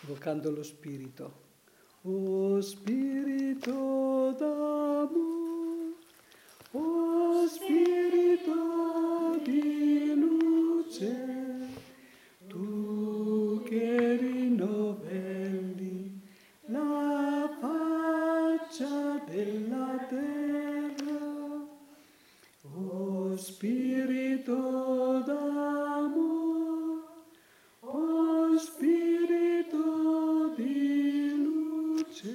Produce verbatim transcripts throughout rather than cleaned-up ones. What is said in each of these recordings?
invocando lo Spirito. O Spirito d'amor, o Spirito di luce, tu che rinnovelli la faccia della terra, o Spirito d'amor, o Spirito di luce,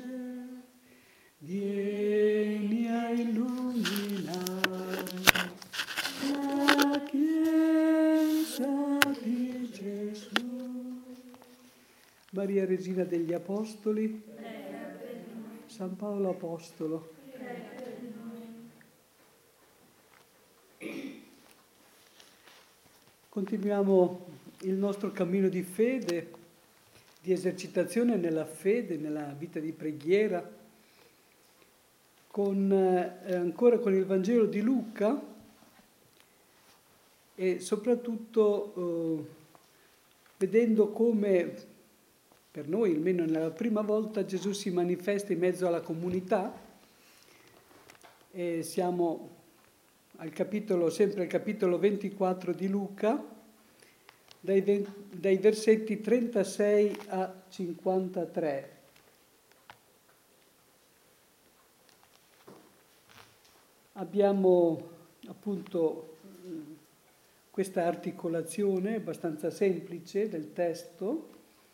vieni a illuminare la Chiesa di Gesù. Maria Regina degli Apostoli, San Paolo Apostolo. Continuiamo il nostro cammino di fede, di esercitazione nella fede, nella vita di preghiera, con, eh, ancora con il Vangelo di Luca e soprattutto eh, vedendo come per noi, almeno nella prima volta, Gesù si manifesta in mezzo alla comunità. E siamo al capitolo, sempre al capitolo ventiquattro di Luca, dai, dai versetti trentasei a cinquantatré. Abbiamo appunto questa articolazione abbastanza semplice del testo.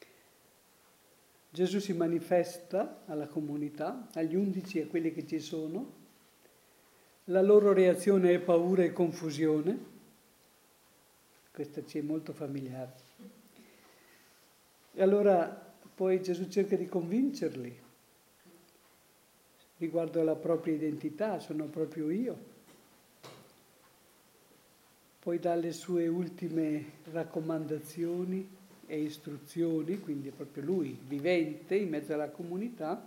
Gesù si manifesta alla comunità, agli undici e a quelli che ci sono. La loro reazione è paura e confusione. Questa ci è molto familiare. E allora poi Gesù cerca di convincerli riguardo alla propria identità, sono proprio io. Poi dà le sue ultime raccomandazioni e istruzioni, quindi è proprio lui, vivente in mezzo alla comunità,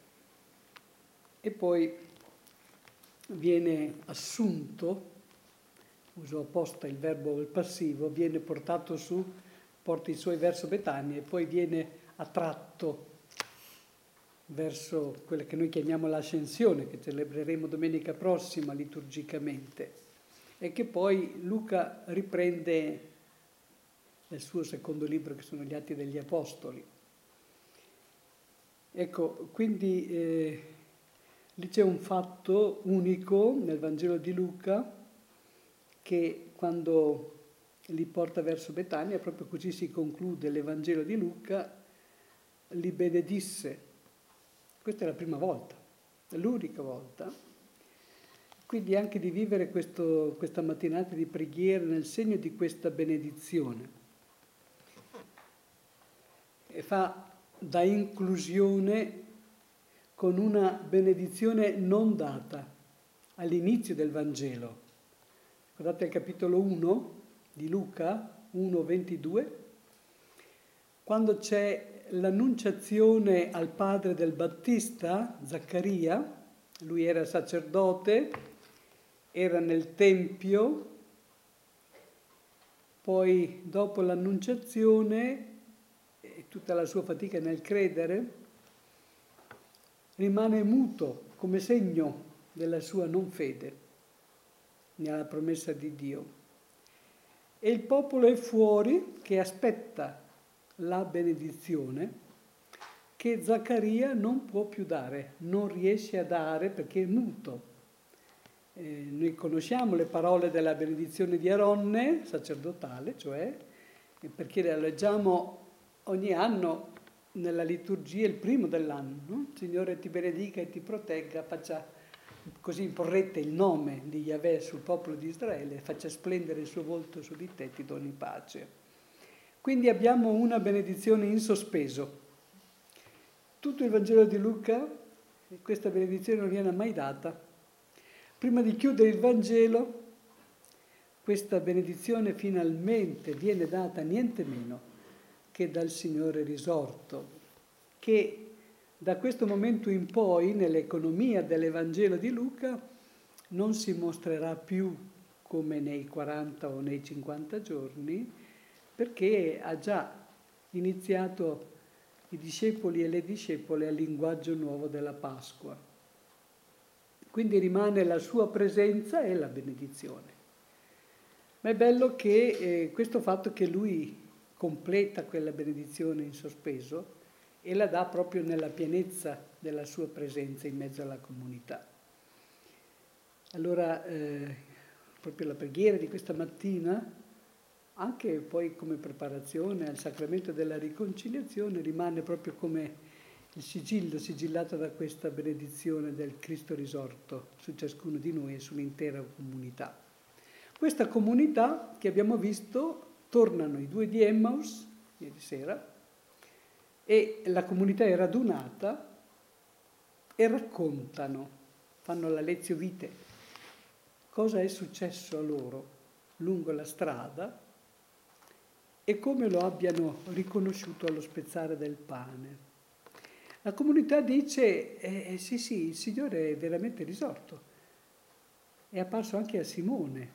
e poi viene assunto, uso apposta il verbo il passivo, viene portato su, porta i suoi verso Betania e poi viene attratto verso quella che noi chiamiamo l'ascensione, che celebreremo domenica prossima liturgicamente, e che poi Luca riprende nel suo secondo libro, che sono gli Atti degli Apostoli. Ecco, quindi eh, lì c'è un fatto unico nel Vangelo di Luca, che quando li porta verso Betania, proprio così si conclude l'Evangelo di Luca, li benedisse. Questa è la prima volta, è l'unica volta. Quindi anche di vivere questo, questa mattinata di preghiera nel segno di questa benedizione. E fa da inclusione con una benedizione non data all'inizio del Vangelo. Guardate il capitolo uno di Luca, uno ventidue, quando c'è l'annunciazione al padre del Battista, Zaccaria, lui era sacerdote, era nel Tempio, poi dopo l'annunciazione e tutta la sua fatica nel credere, rimane muto come segno della sua non fede nella promessa di Dio. E il popolo è fuori che aspetta la benedizione che Zaccaria non può più dare, non riesce a dare perché è muto. Eh, noi conosciamo le parole della benedizione di Aronne, sacerdotale, cioè, perché la leggiamo ogni anno nella liturgia, il primo dell'anno, no? Signore ti benedica e ti protegga, faccia così imporrete il nome di Yahweh sul popolo di Israele, faccia splendere il suo volto su di te e ti doni pace. Quindi abbiamo una benedizione in sospeso. Tutto il Vangelo di Luca, questa benedizione non viene mai data. Prima di chiudere il Vangelo, questa benedizione finalmente viene data niente meno che dal Signore risorto, che da questo momento in poi, nell'economia dell'Evangelo di Luca, non si mostrerà più come nei quaranta o nei cinquanta giorni, perché ha già iniziato i discepoli e le discepole al linguaggio nuovo della Pasqua. Quindi rimane la sua presenza e la benedizione. Ma è bello che eh, questo fatto che lui completa quella benedizione in sospeso e la dà proprio nella pienezza della sua presenza in mezzo alla comunità. Allora, eh, proprio la preghiera di questa mattina, anche poi come preparazione al sacramento della riconciliazione, rimane proprio come il sigillo sigillato da questa benedizione del Cristo risorto su ciascuno di noi e sull'intera comunità. Questa comunità che abbiamo visto, tornano i due di Emmaus ieri sera e la comunità è radunata e raccontano, fanno la lezione vitae, cosa è successo a loro lungo la strada e come lo abbiano riconosciuto allo spezzare del pane. La comunità dice, eh, sì sì, il Signore è veramente risorto, è apparso anche a Simone.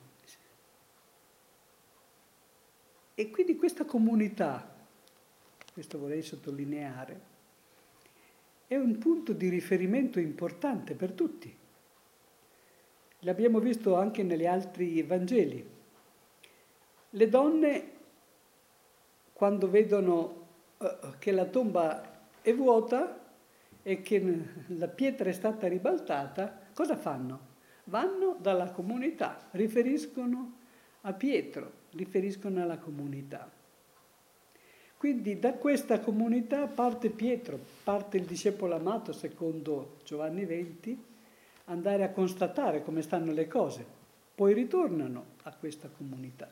E quindi questa comunità, questo vorrei sottolineare, è un punto di riferimento importante per tutti. L'abbiamo visto anche negli altri Vangeli. Le donne, quando vedono uh, che la tomba è vuota e che la pietra è stata ribaltata, cosa fanno? Vanno dalla comunità, riferiscono a Pietro, riferiscono alla comunità. Quindi da questa comunità parte Pietro, parte il discepolo amato, secondo Giovanni venti, andare a constatare come stanno le cose. Poi ritornano a questa comunità.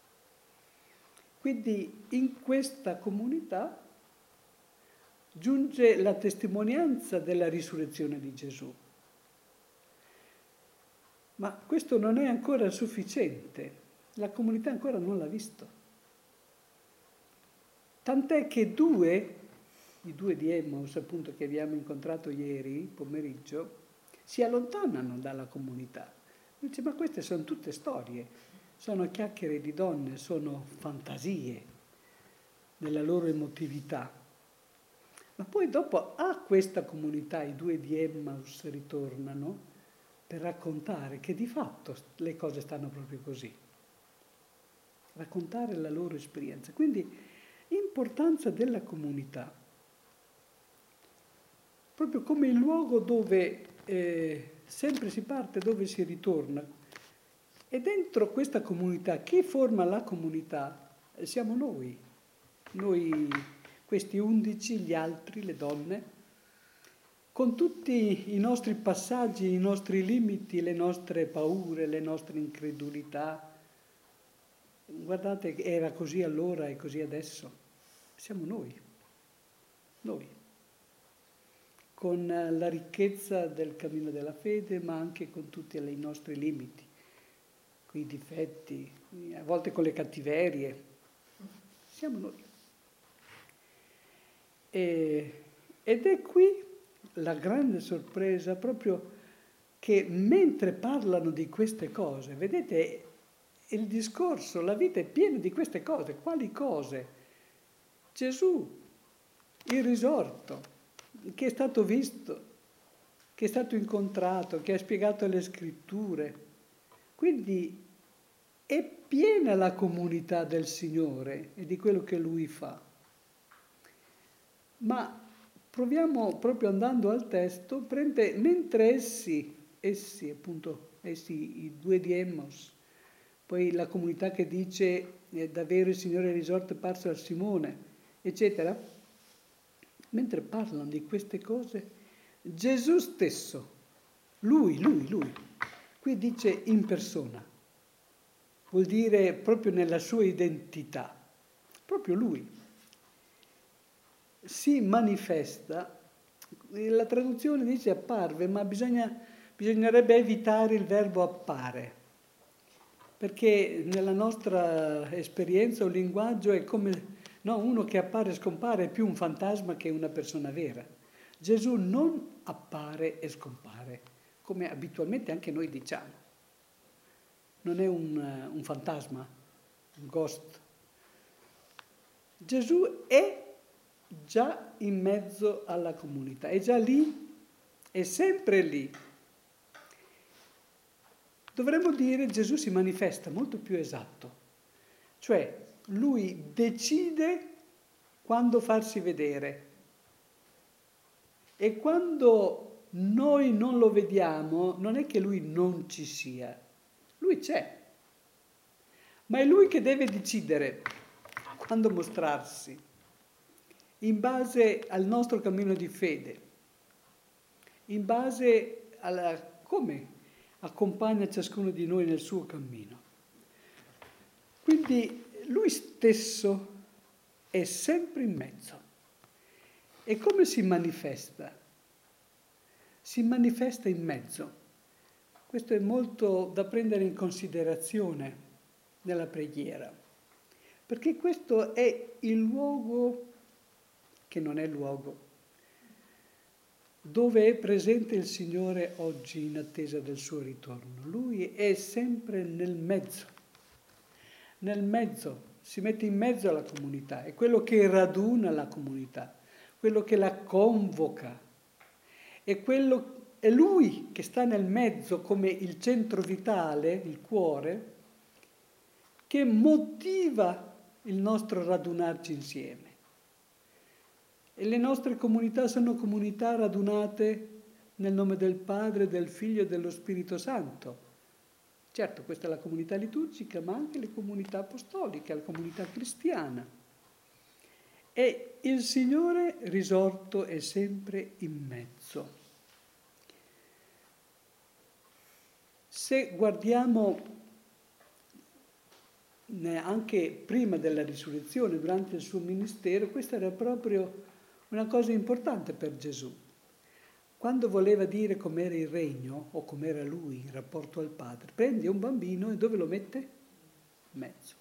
Quindi in questa comunità giunge la testimonianza della risurrezione di Gesù. Ma questo non è ancora sufficiente, la comunità ancora non l'ha visto. Tant'è che due, i due di Emmaus appunto che abbiamo incontrato ieri pomeriggio, si allontanano dalla comunità. Dice, ma queste sono tutte storie, sono chiacchiere di donne, sono fantasie nella loro emotività. Ma poi dopo a questa comunità i due di Emmaus ritornano per raccontare che di fatto le cose stanno proprio così. Raccontare la loro esperienza. Quindi importanza della comunità, proprio come il luogo dove eh, sempre si parte, dove si ritorna. E dentro questa comunità, chi forma la comunità? Siamo noi, noi questi undici, gli altri, le donne, con tutti i nostri passaggi, i nostri limiti, le nostre paure, le nostre incredulità. Guardate, era così allora e così adesso. Siamo noi, noi, con la ricchezza del cammino della fede, ma anche con tutti i nostri limiti, con i difetti, a volte con le cattiverie. Siamo noi. E, ed è qui la grande sorpresa, proprio che mentre parlano di queste cose, vedete, il discorso, la vita è piena di queste cose. Quali cose? Gesù, il risorto, che è stato visto, che è stato incontrato, che ha spiegato le scritture. Quindi è piena la comunità del Signore e di quello che Lui fa. Ma proviamo, proprio andando al testo, prende, mentre essi, essi appunto, essi i due di Emmaus, poi la comunità che dice eh, davvero il Signore è risorto e parso a Simone, eccetera, mentre parlano di queste cose, Gesù stesso, lui, lui, lui, qui dice in persona, vuol dire proprio nella sua identità, proprio lui, si manifesta, la traduzione dice apparve, ma bisogna, bisognerebbe evitare il verbo appare, perché nella nostra esperienza un linguaggio è come... No, uno che appare e scompare è più un fantasma che una persona vera. Gesù non appare e scompare, come abitualmente anche noi diciamo. Non è un, un fantasma, un ghost. Gesù è già in mezzo alla comunità, è già lì, è sempre lì. Dovremmo dire Gesù si manifesta molto più esatto, cioè lui decide quando farsi vedere e quando noi non lo vediamo non è che lui non ci sia, lui c'è, ma è lui che deve decidere quando mostrarsi in base al nostro cammino di fede, in base a come accompagna ciascuno di noi nel suo cammino. Quindi lui stesso è sempre in mezzo. E come si manifesta? Si manifesta in mezzo. Questo è molto da prendere in considerazione nella preghiera, perché questo è il luogo che non è luogo, dove è presente il Signore oggi in attesa del suo ritorno. Lui è sempre nel mezzo, nel mezzo, si mette in mezzo alla comunità, è quello che raduna la comunità, quello che la convoca, è, quello, è Lui che sta nel mezzo come il centro vitale, il cuore, che motiva il nostro radunarci insieme. E le nostre comunità sono comunità radunate nel nome del Padre, del Figlio e dello Spirito Santo. Certo, questa è la comunità liturgica, ma anche le comunità apostoliche, la comunità cristiana. E il Signore risorto è sempre in mezzo. Se guardiamo anche prima della risurrezione, durante il suo ministero, questa era proprio una cosa importante per Gesù. Quando voleva dire com'era il regno, o com'era lui in rapporto al Padre, prende un bambino e dove lo mette? In mezzo.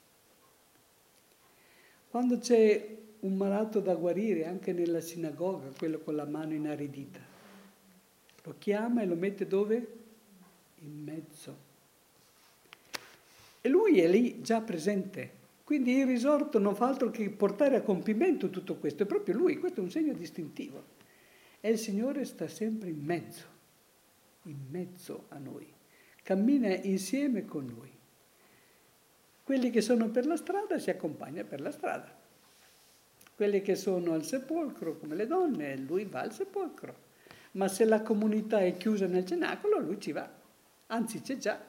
Quando c'è un malato da guarire, anche nella sinagoga, quello con la mano inaridita, lo chiama e lo mette dove? In mezzo. E lui è lì già presente. Quindi il risorto non fa altro che portare a compimento tutto questo. È proprio lui, questo è un segno distintivo. E il Signore sta sempre in mezzo, in mezzo a noi. Cammina insieme con noi. Quelli che sono per la strada si accompagna per la strada. Quelli che sono al sepolcro, come le donne, lui va al sepolcro. Ma se la comunità è chiusa nel cenacolo, lui ci va. Anzi, c'è già.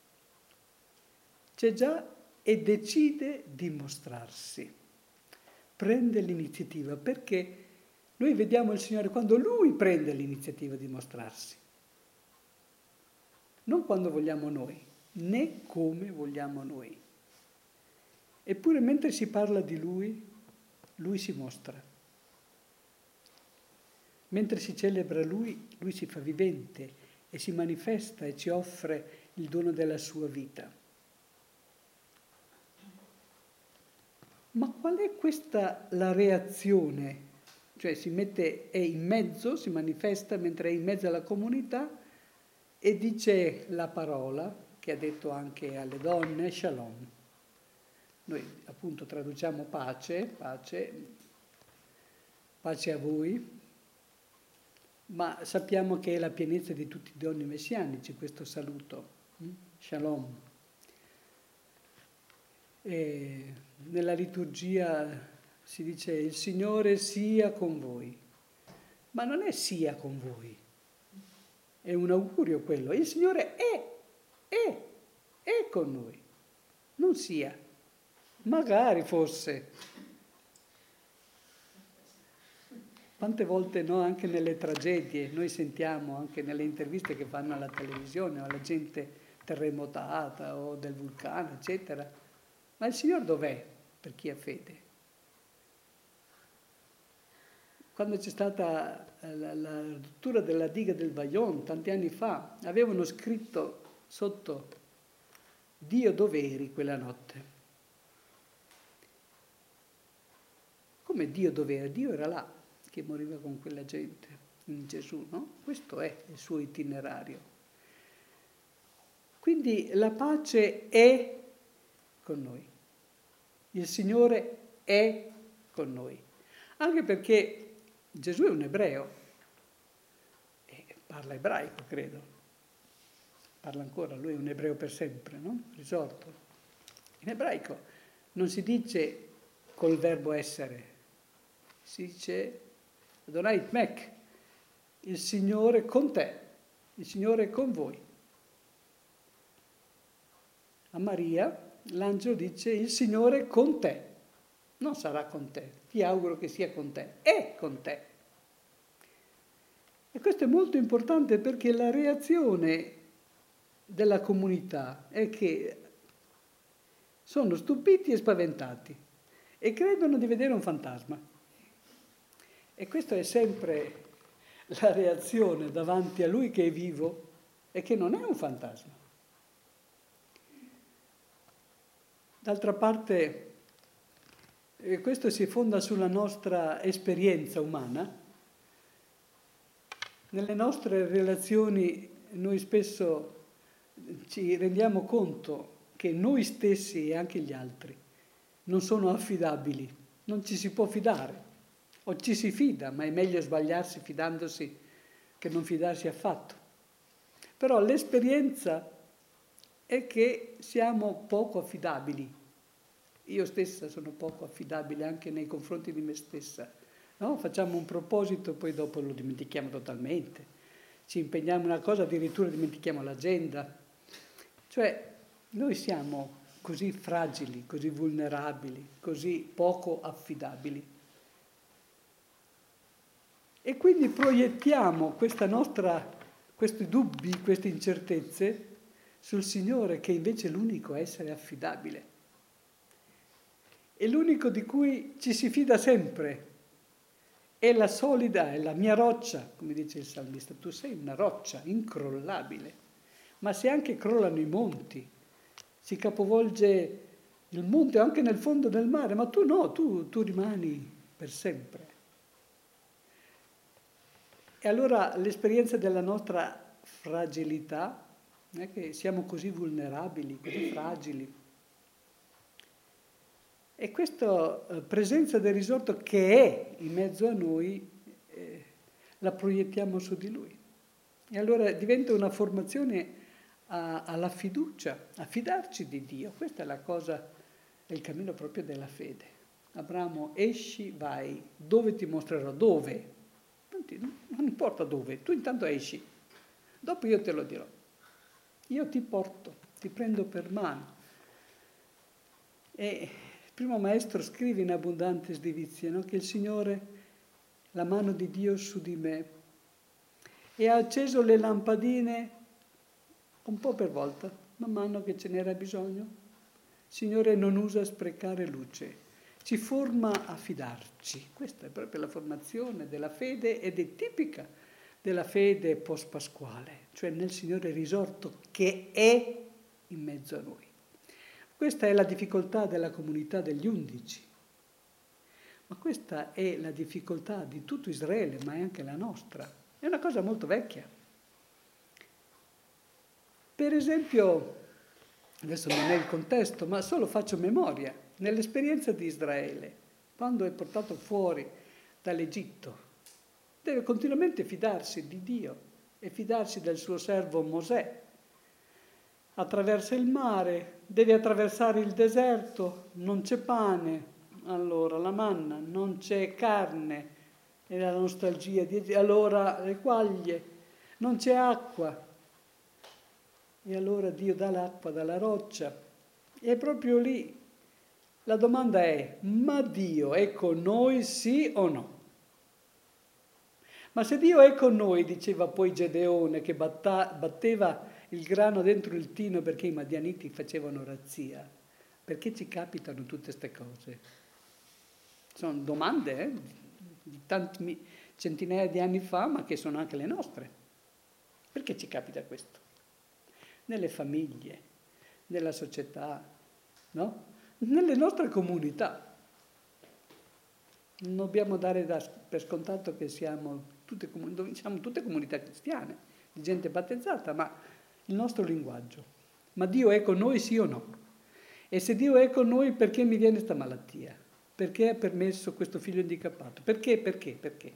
C'è già e decide di mostrarsi. Prende l'iniziativa, perché noi vediamo il Signore quando Lui prende l'iniziativa di mostrarsi. Non quando vogliamo noi, né come vogliamo noi. Eppure mentre si parla di Lui, Lui si mostra. Mentre si celebra Lui, Lui si fa vivente e si manifesta e ci offre il dono della sua vita. Ma qual è questa la reazione? Cioè si mette, è in mezzo, si manifesta mentre è in mezzo alla comunità e dice la parola che ha detto anche alle donne, shalom. Noi appunto traduciamo pace, pace, pace a voi, ma sappiamo che è la pienezza di tutti i doni messianici questo saluto, shalom. E nella liturgia si dice il Signore sia con voi, ma non è sia con voi, è un augurio quello, il Signore è, è, è con noi, non sia, magari fosse. Quante volte no, anche nelle tragedie, noi sentiamo anche nelle interviste che fanno alla televisione, alla gente terremotata o del vulcano, eccetera. Ma il Signore dov'è per chi ha fede? Quando c'è stata la, la rottura della diga del Vajont, tanti anni fa, avevano scritto sotto Dio dov'eri quella notte? Come Dio dov'era? Dio era là, che moriva con quella gente, in Gesù, no? Questo è il suo itinerario. Quindi la pace è con noi. Il Signore è con noi. Anche perché Gesù è un ebreo e parla ebraico, credo. Parla ancora, lui è un ebreo per sempre, no? Risorto. In ebraico non si dice col verbo essere, si dice Adonai Mek, il Signore con te, il Signore è con voi. A Maria l'angelo dice il Signore è con te, non sarà con te, ti auguro che sia con te, è con te. E questo è molto importante perché la reazione della comunità è che sono stupiti e spaventati e credono di vedere un fantasma. E questa è sempre la reazione davanti a lui che è vivo e che non è un fantasma. D'altra parte, eh, questo si fonda sulla nostra esperienza umana. Nelle nostre relazioni noi spesso ci rendiamo conto che noi stessi e anche gli altri non sono affidabili, non ci si può fidare, o ci si fida, ma è meglio sbagliarsi fidandosi che non fidarsi affatto. Però l'esperienza è che siamo poco affidabili. Io stessa sono poco affidabile anche nei confronti di me stessa. No? Facciamo un proposito, poi dopo lo dimentichiamo totalmente. Ci impegniamo in una cosa, addirittura dimentichiamo l'agenda. Cioè, noi siamo così fragili, così vulnerabili, così poco affidabili. E quindi proiettiamo questa nostra, questi dubbi, queste incertezze sul Signore, che invece è l'unico essere affidabile. È l'unico di cui ci si fida sempre. È la solida, è la mia roccia, come dice il salmista. Tu sei una roccia incrollabile. Ma se anche crollano i monti, si capovolge il monte anche nel fondo del mare, ma tu no, tu, tu rimani per sempre. E allora l'esperienza della nostra fragilità, non è che siamo così vulnerabili, così fragili. E questa eh, presenza del risorto che è in mezzo a noi, eh, la proiettiamo su di Lui. E allora diventa una formazione a, alla fiducia, a fidarci di Dio. Questa è la cosa, è il cammino proprio della fede. Abramo, esci, vai, dove ti mostrerò? Dove? Non, ti, non importa dove, tu intanto esci, dopo io te lo dirò. Io ti porto, ti prendo per mano. E il primo maestro scrive in Abundantes Divizia, no? Che il Signore, la mano di Dio su di me, e ha acceso le lampadine un po' per volta, man mano che ce n'era bisogno. Il Signore non usa sprecare luce, ci forma a fidarci. Questa è proprio la formazione della fede ed è tipica della fede post-pasquale, cioè nel Signore risorto che è in mezzo a noi. Questa è la difficoltà della comunità degli undici, ma questa è la difficoltà di tutto Israele, ma è anche la nostra. È una cosa molto vecchia. Per esempio, adesso non è il contesto, ma solo faccio memoria, nell'esperienza di Israele, quando è portato fuori dall'Egitto, deve continuamente fidarsi di Dio e fidarsi del suo servo Mosè. Attraversa il mare, deve attraversare il deserto, non c'è pane, allora la manna, non c'è carne, e la nostalgia di allora le quaglie, non c'è acqua, e allora Dio dà l'acqua dalla roccia. E proprio lì la domanda è, ma Dio è con noi sì o no? Ma se Dio è con noi, diceva poi Gedeone, che batta, batteva il grano dentro il tino perché i madianiti facevano razzia, perché ci capitano tutte queste cose? Sono domande eh, di tanti centinaia di anni fa, ma che sono anche le nostre. Perché ci capita questo? Nelle famiglie, nella società, no? Nelle nostre comunità. Non dobbiamo dare da, per scontato che siamo tutte, siamo tutte comunità cristiane, di gente battezzata, ma il nostro linguaggio. Ma Dio è con noi sì o no? E se Dio è con noi, perché mi viene questa malattia? Perché ha permesso questo figlio handicappato? Perché, perché, perché?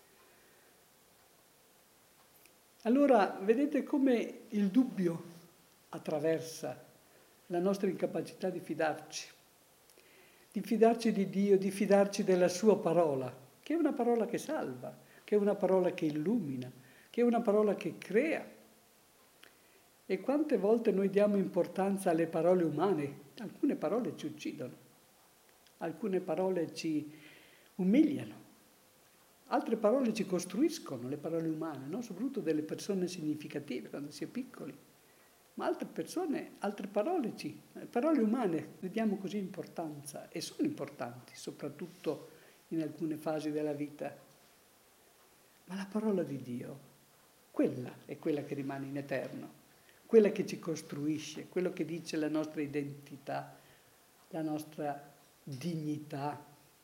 Allora, vedete come il dubbio attraversa la nostra incapacità di fidarci, di fidarci di Dio, di fidarci della sua parola, che è una parola che salva, che è una parola che illumina, che è una parola che crea. E quante volte noi diamo importanza alle parole umane? Alcune parole ci uccidono, alcune parole ci umiliano, altre parole ci costruiscono, le parole umane, no? Soprattutto delle persone significative, quando si è piccoli. Ma altre persone, altre parole ci, le parole umane ne diamo così importanza, e sono importanti, soprattutto in alcune fasi della vita. Ma la parola di Dio, quella è quella che rimane in eterno, quella che ci costruisce, quello che dice la nostra identità, la nostra dignità.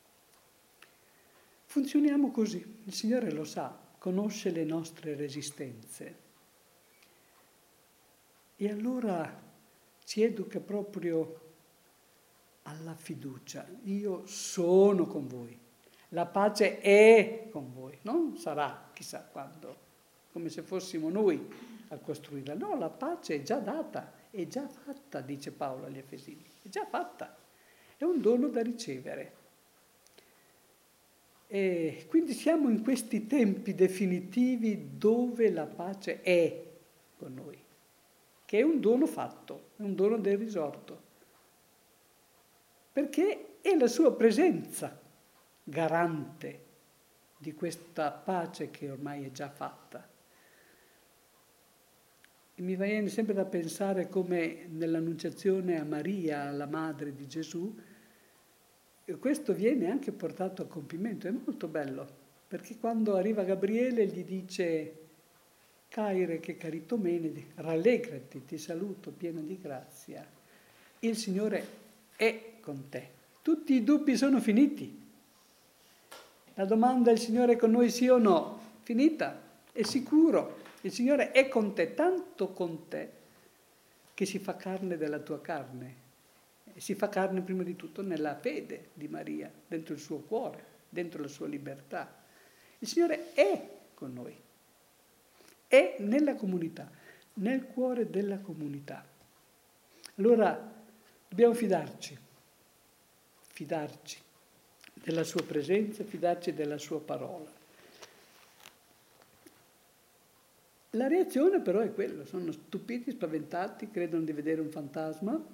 Funzioniamo così, il Signore lo sa, conosce le nostre resistenze. E allora ci educa proprio alla fiducia. Io sono con voi, la pace è con voi, non sarà chissà quando, come se fossimo noi a costruirla. No, la pace è già data, è già fatta, dice Paolo agli Efesini, è già fatta, è un dono da ricevere. E quindi siamo in questi tempi definitivi dove la pace è con noi, che è un dono fatto, è un dono del risorto, perché è la sua presenza garante di questa pace che ormai è già fatta. E mi viene sempre da pensare come nell'annunciazione a Maria, la madre di Gesù, questo viene anche portato a compimento, è molto bello, perché quando arriva Gabriele gli dice: Caire che caritomene, rallegrati, ti saluto, piena di grazia. Il Signore è con te. Tutti i dubbi sono finiti. La domanda il Signore è con noi sì o no? Finita, è sicuro. Il Signore è con te, tanto con te, che si fa carne della tua carne. E si fa carne prima di tutto nella fede di Maria, dentro il suo cuore, dentro la sua libertà. Il Signore è con noi. È nella comunità, nel cuore della comunità. Allora dobbiamo fidarci, fidarci della sua presenza, fidarci della sua parola. La reazione però è quella, sono stupiti, spaventati, credono di vedere un fantasma.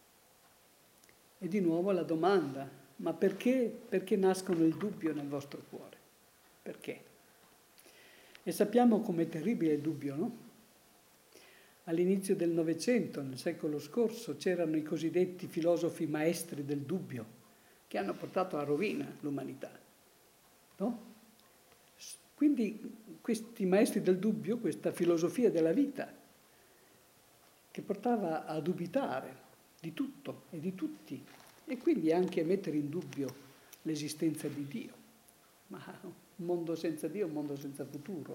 E di nuovo la domanda, ma perché, perché nascono il dubbio nel vostro cuore? Perché? E sappiamo com'è terribile il dubbio, no? All'inizio del Novecento, nel secolo scorso, c'erano i cosiddetti filosofi maestri del dubbio, che hanno portato alla rovina l'umanità, no? Quindi questi maestri del dubbio, questa filosofia della vita, che portava a dubitare di tutto e di tutti, e quindi anche a mettere in dubbio l'esistenza di Dio. Ma un mondo senza Dio è un mondo senza futuro.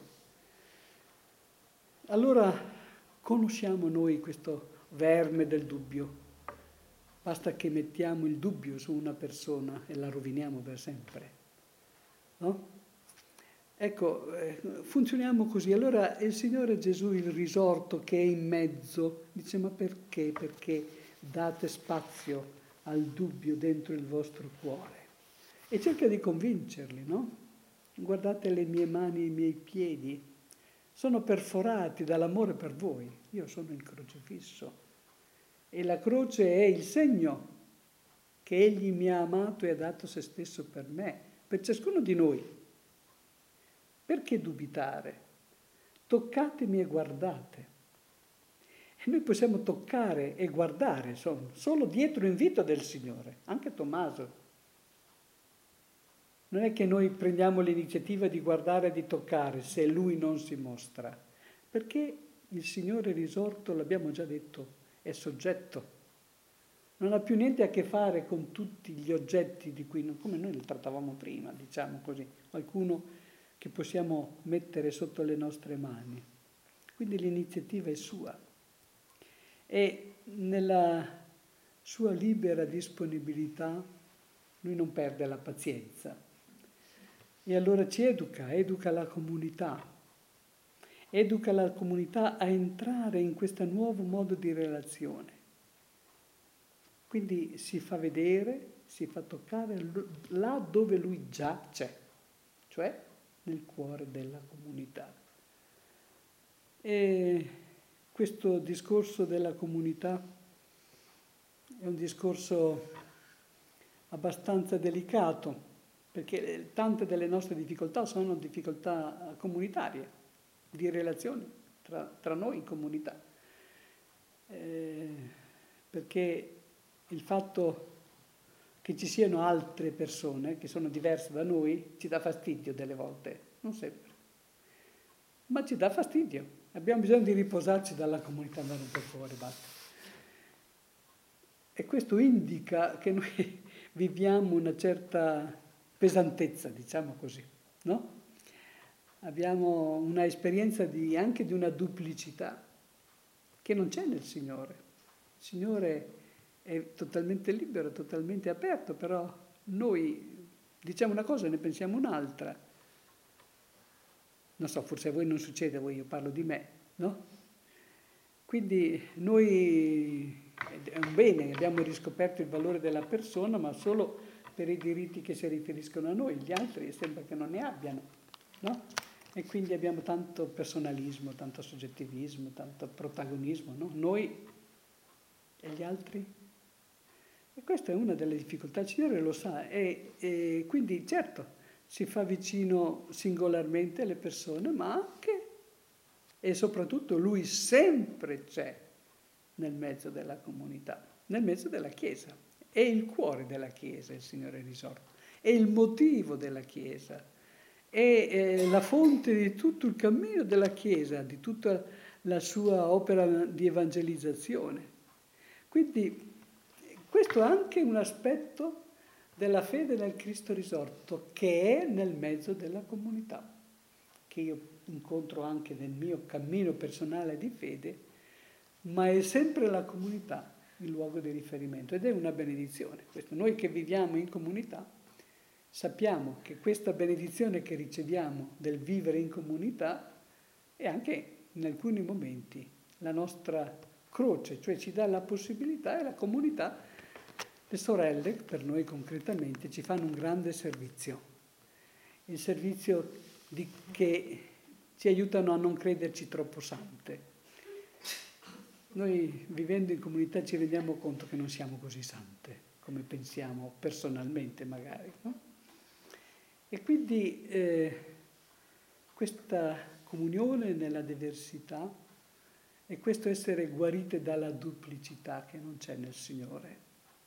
Allora conosciamo noi questo verme del dubbio. Basta che mettiamo il dubbio su una persona e la roviniamo per sempre. No? Ecco, eh, funzioniamo così. Allora il Signore Gesù, il risorto che è in mezzo, dice: ma perché? Perché date spazio al dubbio dentro il vostro cuore? E cerca di convincerli, no? Guardate le mie mani e i miei piedi, sono perforati dall'amore per voi. Io sono il crocifisso e la croce è il segno che Egli mi ha amato e ha dato se stesso per me, per ciascuno di noi. Perché dubitare? Toccatemi e guardate. E noi possiamo toccare e guardare, insomma, solo dietro l'invito del Signore, anche Tommaso. Non è che noi prendiamo l'iniziativa di guardare e di toccare se Lui non si mostra, perché il Signore risorto, l'abbiamo già detto, è soggetto. Non ha più niente a che fare con tutti gli oggetti di cui, come noi li trattavamo prima, diciamo così, qualcuno che possiamo mettere sotto le nostre mani. Quindi l'iniziativa è sua. E nella sua libera disponibilità lui non perde la pazienza. E allora ci educa, educa la comunità, educa la comunità a entrare in questo nuovo modo di relazione. Quindi si fa vedere, si fa toccare là dove lui già c'è, cioè nel cuore della comunità. E questo discorso della comunità è un discorso abbastanza delicato, perché tante delle nostre difficoltà sono difficoltà comunitarie, di relazioni tra, tra noi in comunità. Eh, perché il fatto che ci siano altre persone che sono diverse da noi ci dà fastidio delle volte, non sempre, ma ci dà fastidio. Abbiamo bisogno di riposarci dalla comunità, andare un po' fuori, basta. E questo indica che noi viviamo una certa pesantezza, diciamo così, no? Abbiamo una esperienza di, anche di una duplicità che non c'è nel Signore. Il Signore è totalmente libero, totalmente aperto, però noi diciamo una cosa e ne pensiamo un'altra. Non so, forse a voi non succede, a voi io parlo di me, no? Quindi noi, è un bene, abbiamo riscoperto il valore della persona, ma solo per i diritti che si riferiscono a noi, gli altri sembra che non ne abbiano, no? E quindi abbiamo tanto personalismo, tanto soggettivismo, tanto protagonismo, no? Noi e gli altri? E questa è una delle difficoltà, il Signore lo sa, e, e quindi certo si fa vicino singolarmente alle persone, ma anche e soprattutto Lui sempre c'è nel mezzo della comunità, nel mezzo della Chiesa. È il cuore della Chiesa, il Signore risorto, è il motivo della Chiesa, è, è la fonte di tutto il cammino della Chiesa, di tutta la sua opera di evangelizzazione. Quindi questo è anche un aspetto della fede nel Cristo risorto, che è nel mezzo della comunità, che io incontro anche nel mio cammino personale di fede, ma è sempre la comunità il luogo di riferimento ed è una benedizione. Questo. Noi che viviamo in comunità sappiamo che questa benedizione che riceviamo del vivere in comunità è anche in alcuni momenti la nostra croce, cioè ci dà la possibilità e la comunità, le sorelle per noi concretamente ci fanno un grande servizio, il servizio di che ci aiutano a non crederci troppo sante. Noi vivendo in comunità ci rendiamo conto che non siamo così sante, come pensiamo personalmente magari, no? E quindi eh, questa comunione nella diversità e questo essere guarite dalla duplicità che non c'è nel Signore.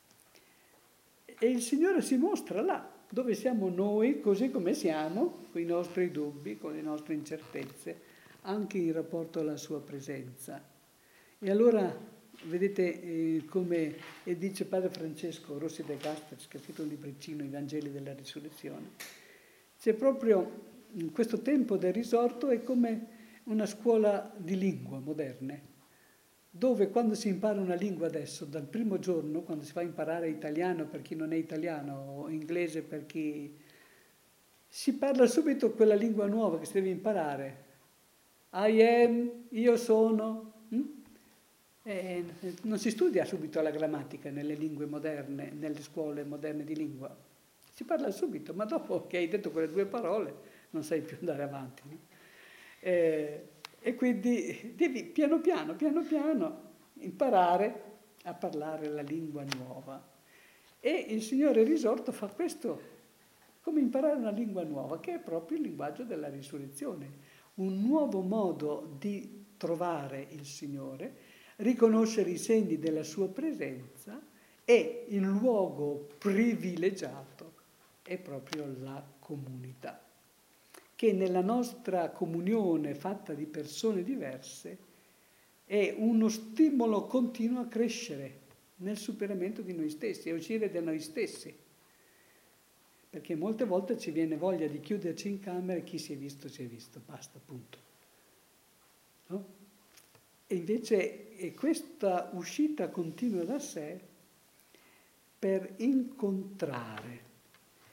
E il Signore si mostra là, dove siamo noi, così come siamo, con i nostri dubbi, con le nostre incertezze, anche in rapporto alla sua presenza. E allora, vedete eh, come e dice Padre Francesco Rossi de Gasperi, che ha scritto un libricino, I Vangeli della Risurrezione, c'è proprio in questo tempo del risorto è come una scuola di lingua moderne, dove quando si impara una lingua adesso, dal primo giorno, quando si fa imparare italiano per chi non è italiano, o inglese per chi... si parla subito quella lingua nuova che si deve imparare. I am, io sono. Hm? E non si studia subito la grammatica nelle lingue moderne, nelle scuole moderne di lingua. Si parla subito, ma dopo che hai detto quelle due parole non sai più andare avanti. No? E, e quindi devi piano piano, piano piano imparare a parlare la lingua nuova. E il Signore risorto fa questo, come imparare una lingua nuova, che è proprio il linguaggio della risurrezione, un nuovo modo di trovare il Signore, riconoscere i segni della sua presenza e il luogo privilegiato è proprio la comunità, che nella nostra comunione fatta di persone diverse è uno stimolo continuo a crescere nel superamento di noi stessi, a uscire da noi stessi. Perché molte volte ci viene voglia di chiuderci in camera e chi si è visto si è visto, basta, punto. No? E invece è questa uscita continua da sé per incontrare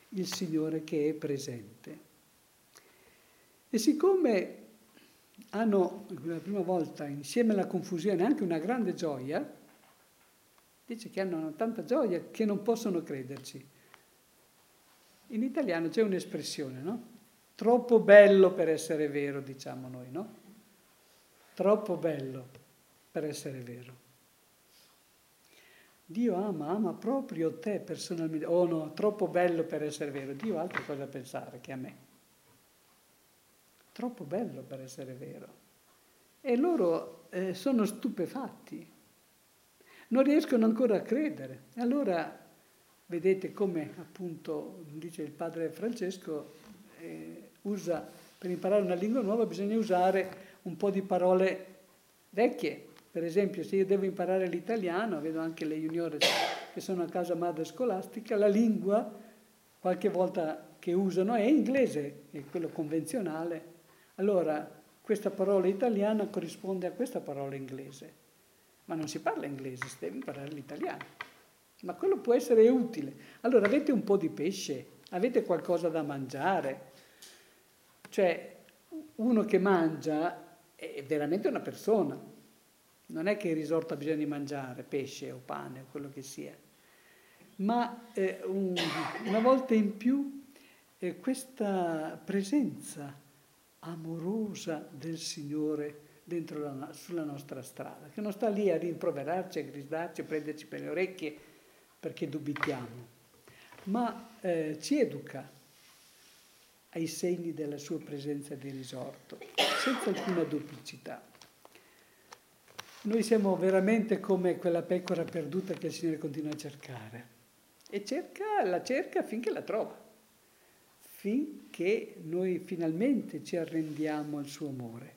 il Signore che è presente. E siccome hanno per la prima volta insieme alla confusione anche una grande gioia, dice che hanno tanta gioia che non possono crederci. In italiano c'è un'espressione, no? Troppo bello per essere vero, diciamo noi, no? Troppo bello per essere vero. Dio ama, ama proprio te personalmente. Oh no, troppo bello per essere vero. Dio ha altra cosa da pensare che a me. Troppo bello per essere vero. E loro eh, sono stupefatti. Non riescono ancora a credere. E allora vedete come appunto dice il padre Francesco, eh, usa per imparare una lingua nuova bisogna usare un po' di parole vecchie. Per esempio, se io devo imparare l'italiano, vedo anche le juniores che sono a casa madre scolastica, la lingua qualche volta che usano è inglese, è quello convenzionale. Allora, questa parola italiana corrisponde a questa parola inglese. Ma non si parla inglese, si deve imparare l'italiano. Ma quello può essere utile. Allora, avete un po' di pesce, avete qualcosa da mangiare. Cioè, uno che mangia è veramente una persona. Non è che il risorto ha bisogno di mangiare pesce o pane o quello che sia. Ma eh, un, una volta in più eh, questa presenza amorosa del Signore dentro la, sulla nostra strada, che non sta lì a rimproverarci, a gridarci, a prenderci per le orecchie perché dubitiamo, ma eh, ci educa ai segni della sua presenza di risorto, senza alcuna duplicità. Noi siamo veramente come quella pecora perduta che il Signore continua a cercare. E cerca, la cerca finché la trova, finché noi finalmente ci arrendiamo al suo amore.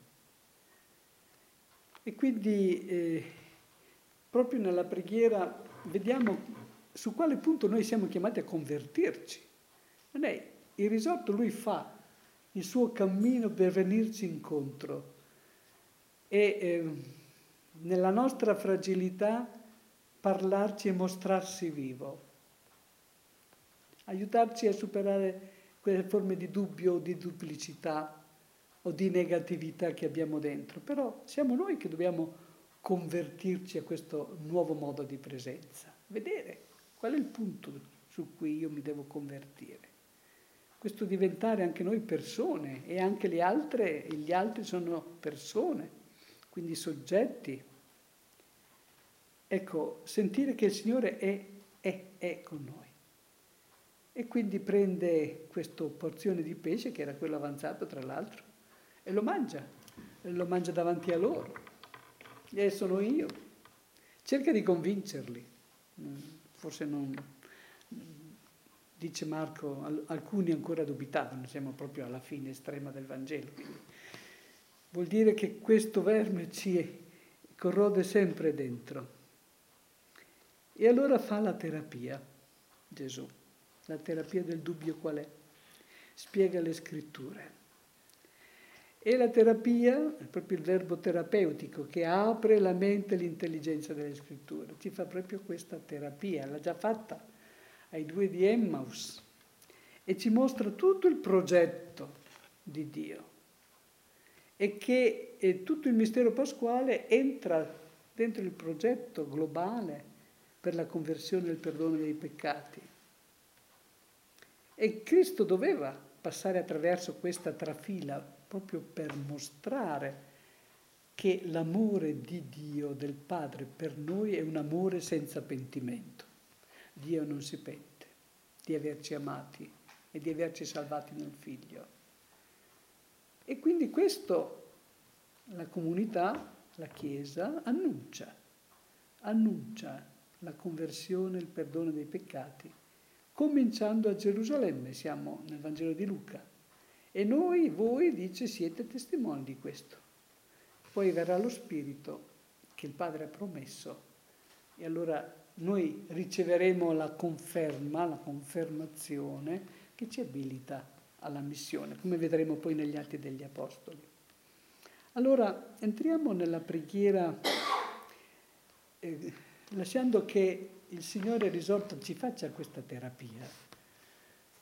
E quindi eh, proprio nella preghiera vediamo su quale punto noi siamo chiamati a convertirci. Non è, il risorto lui fa il suo cammino per venirci incontro e eh, nella nostra fragilità parlarci e mostrarsi vivo, aiutarci a superare quelle forme di dubbio o di duplicità o di negatività che abbiamo dentro. Però siamo noi che dobbiamo convertirci a questo nuovo modo di presenza, vedere qual è il punto su cui io mi devo convertire. Questo diventare anche noi persone e anche le altre, gli altri sono persone, quindi soggetti. Ecco, sentire che il Signore è, è, è con noi. E quindi prende questa porzione di pesce, che era quello avanzato tra l'altro, e lo mangia, e lo mangia davanti a loro. E sono io. Cerca di convincerli. Forse non... Dice Marco, alcuni ancora dubitavano, siamo proprio alla fine estrema del Vangelo. Quindi vuol dire che questo verme ci corrode sempre dentro. E allora fa la terapia, Gesù. La terapia del dubbio qual è? Spiega le scritture. E la terapia è proprio il verbo terapeutico che apre la mente e l'intelligenza delle scritture. Ci fa proprio questa terapia, l'ha già fatta ai due di Emmaus e ci mostra tutto il progetto di Dio e che e tutto il mistero pasquale entra dentro il progetto globale per la conversione e il perdono dei peccati. E Cristo doveva passare attraverso questa trafila proprio per mostrare che l'amore di Dio, del Padre, per noi è un amore senza pentimento. Dio non si pente di averci amati e di averci salvati nel Figlio. E quindi questo la comunità, la Chiesa, annuncia, annuncia la conversione e il perdono dei peccati, cominciando a Gerusalemme, siamo nel Vangelo di Luca. E noi, voi, dice, siete testimoni di questo. Poi verrà lo Spirito che il Padre ha promesso e allora noi riceveremo la conferma, la confermazione che ci abilita alla missione, come vedremo poi negli Atti degli Apostoli. Allora, entriamo nella preghiera, eh, lasciando che il Signore risorto ci faccia questa terapia.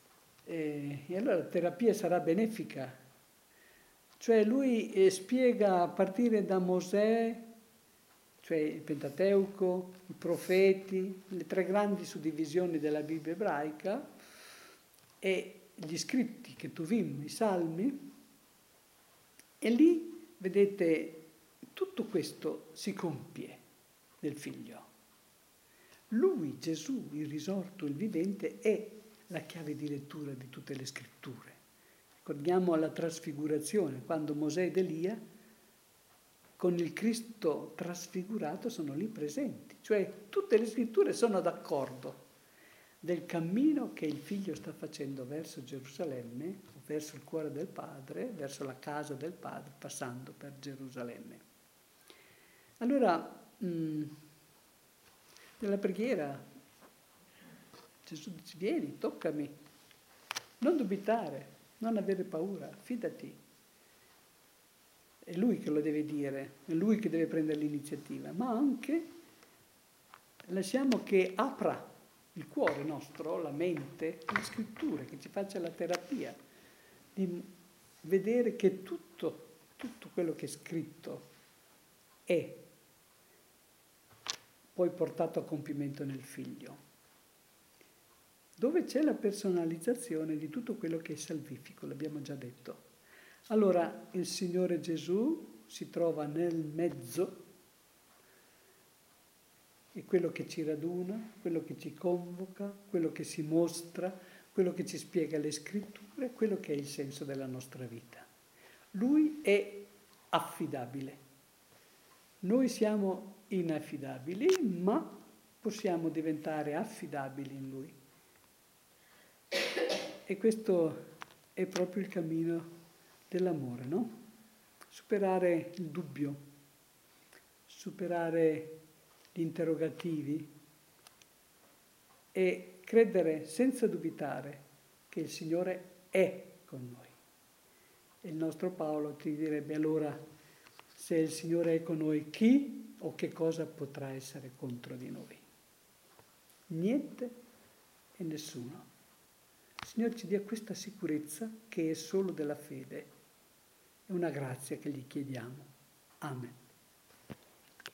E, e allora la terapia sarà benefica. Cioè lui eh, spiega a partire da Mosè, cioè il Pentateuco, i profeti, le tre grandi suddivisioni della Bibbia ebraica e gli scritti che Tuvim, i salmi, e lì, vedete, tutto questo si compie nel Figlio. Lui, Gesù, il risorto, il vivente, è la chiave di lettura di tutte le scritture. Ricordiamo la trasfigurazione, quando Mosè ed Elia, con il Cristo trasfigurato, sono lì presenti. Cioè, tutte le scritture sono d'accordo del cammino che il Figlio sta facendo verso Gerusalemme, verso il cuore del Padre, verso la casa del Padre, passando per Gerusalemme. Allora, mh, nella preghiera Gesù dice: vieni, toccami, non dubitare, non avere paura, fidati. È Lui che lo deve dire, è Lui che deve prendere l'iniziativa, ma anche lasciamo che apra il cuore nostro, la mente, le scritture, che ci faccia la terapia, di vedere che tutto, tutto quello che è scritto è poi portato a compimento nel Figlio, dove c'è la personalizzazione di tutto quello che è salvifico, l'abbiamo già detto. Allora il Signore Gesù si trova nel mezzo, è quello che ci raduna, quello che ci convoca, quello che si mostra, quello che ci spiega le scritture, quello che è il senso della nostra vita. Lui è affidabile. Noi siamo inaffidabili, ma possiamo diventare affidabili in Lui. E questo è proprio il cammino dell'amore, no? Superare il dubbio, superare gli interrogativi e credere senza dubitare che il Signore è con noi. E il nostro Paolo ti direbbe: allora, se il Signore è con noi, chi o che cosa potrà essere contro di noi? Niente e nessuno. Il Signore ci dia questa sicurezza che è solo della fede. È una grazia che gli chiediamo. Amen.